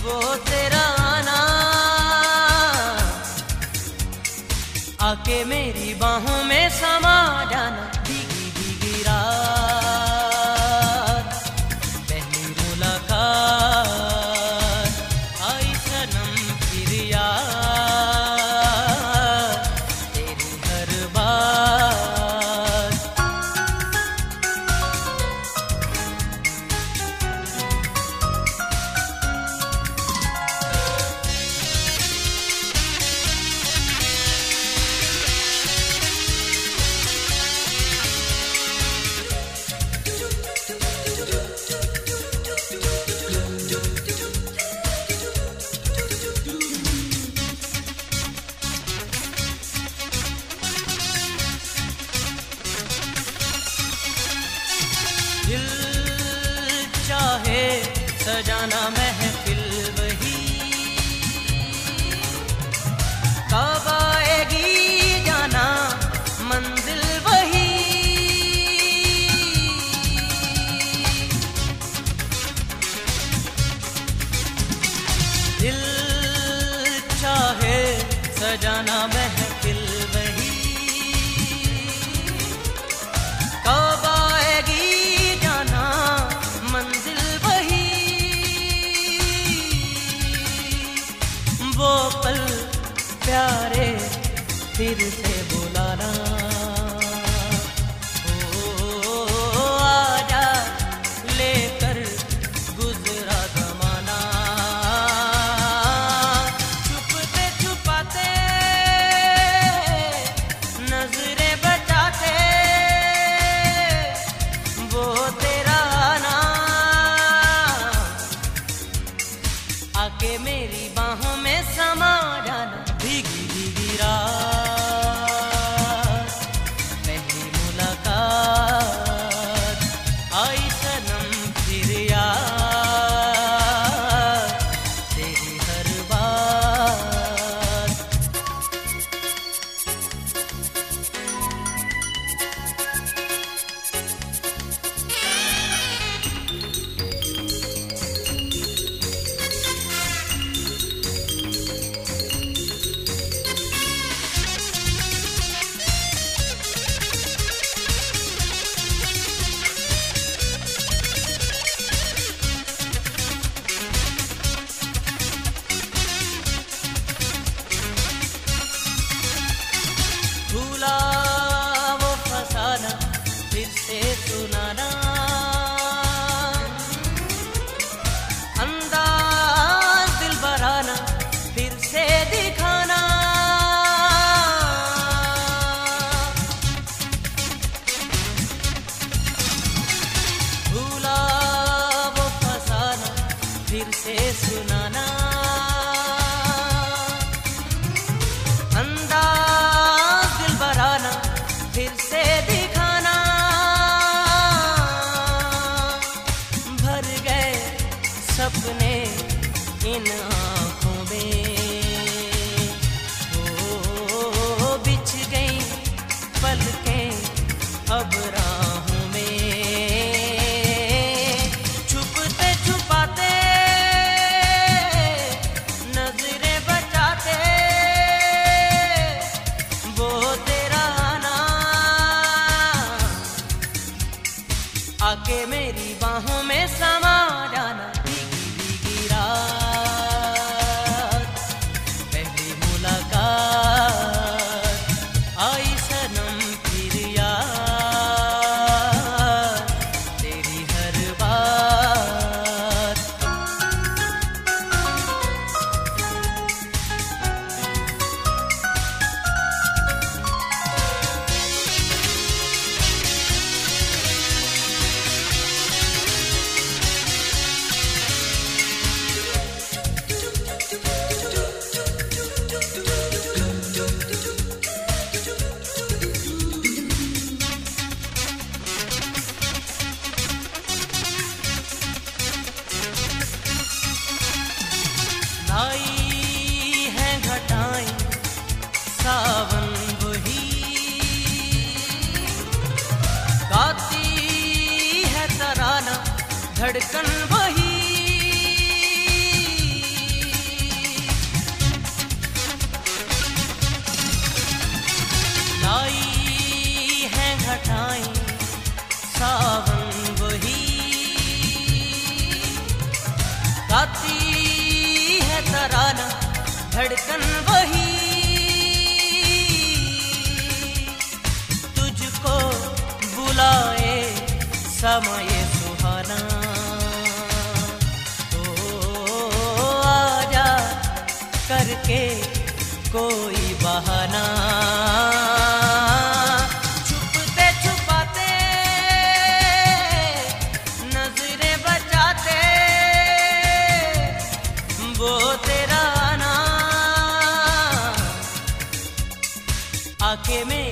वो तेरा आना, आके मेरी बाहों में समा जाना। भीगी भीगी रात, पहली मुलाकात, आई सनम फिर याद तेरी हर बात। दिल चाहे सजाना महफिल वही, कब आएगी जाना मंजिल वही। दिल चाहे सजाना महफिल वही, कब आएगी जाना मंजिल वही। वो पल प्यारे फिर से बुलाना, ओ आजा लेकर गुजरा जमाना। छुपते छुपाते नजरें बचाते, वो तेरा आना, आके मेरी बाहों में समा जाना। भीगी भीगी रात, पहली मुलाकात, आई सनम फिर याद तेरी हर बात। भूला वो फसाना, फिर से सुनाना, अंदाज दिल बराना, फिर से दिखाना। भूला वो फसाना, फिर से सुनाना, अंदाज दिल बराना, फिर से दिखाना। भर गए सपने इन आँखों में, ओ बिछ गई पलकें अब राहों में। छुपते छुपाते नजरें बचाते, वो तेरा आना, आके मेरी बाहों में समा जाना। भीगी भीगी रात, पहली मुलाकात, आई सनम फिर याद तेरी हर बात। आई हैं घटाएं सावन वही, गाती है तराना धड़कन वही। धड़कन वही तुझको बुलाए समय सुहाना। तो आजा करके कोई बहाना, छुपते छुपाते नजरें बचाते वो तेरा आना आके मैं